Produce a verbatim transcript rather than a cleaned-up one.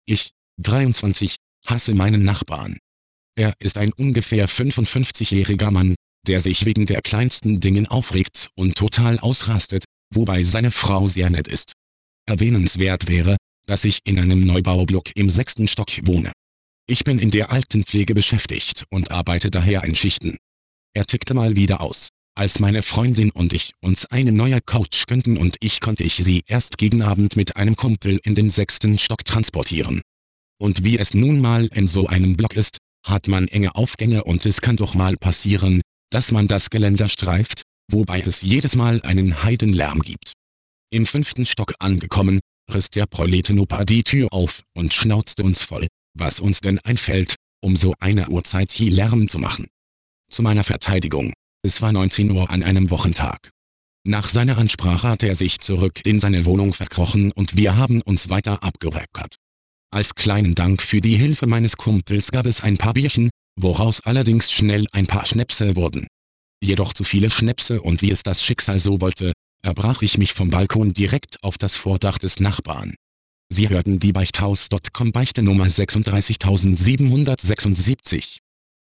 Ich, dreiundzwanzig, hasse meinen Nachbarn. Er ist ein ungefähr fünfundfünfzigjähriger Mann, der sich wegen der kleinsten Dingen aufregt und total ausrastet, wobei seine Frau sehr nett ist. Erwähnenswert wäre, dass ich in einem Neubaublock im sechsten Stock wohne. Ich bin in der Altenpflege beschäftigt und arbeite daher in Schichten. Er tickte mal wieder aus, als meine Freundin und ich uns eine neue Couch gönnten und ich konnte ich sie erst gegen Abend mit einem Kumpel in den sechsten Stock transportieren. Und wie es nun mal in so einem Block ist, hat man enge Aufgänge und es kann doch mal passieren, dass man das Geländer streift, wobei es jedes Mal einen Heidenlärm gibt. Im fünften Stock angekommen, riss der Proletenopa die Tür auf und schnauzte uns voll, was uns denn einfällt, um so eine Uhrzeit hier Lärm zu machen. Zu meiner Verteidigung, es war neunzehn Uhr an einem Wochentag. Nach seiner Ansprache hat er sich zurück in seine Wohnung verkrochen und wir haben uns weiter abgerackert. Als kleinen Dank für die Hilfe meines Kumpels gab es ein paar Bierchen, woraus allerdings schnell ein paar Schnäpse wurden. Jedoch zu viele Schnäpse und wie es das Schicksal so wollte, erbrach ich mich vom Balkon direkt auf das Vordach des Nachbarn. Sie hörten die Beichthaus Punkt com Beichte Nummer sechsunddreißigtausendsiebenhundertsechsundsiebzig.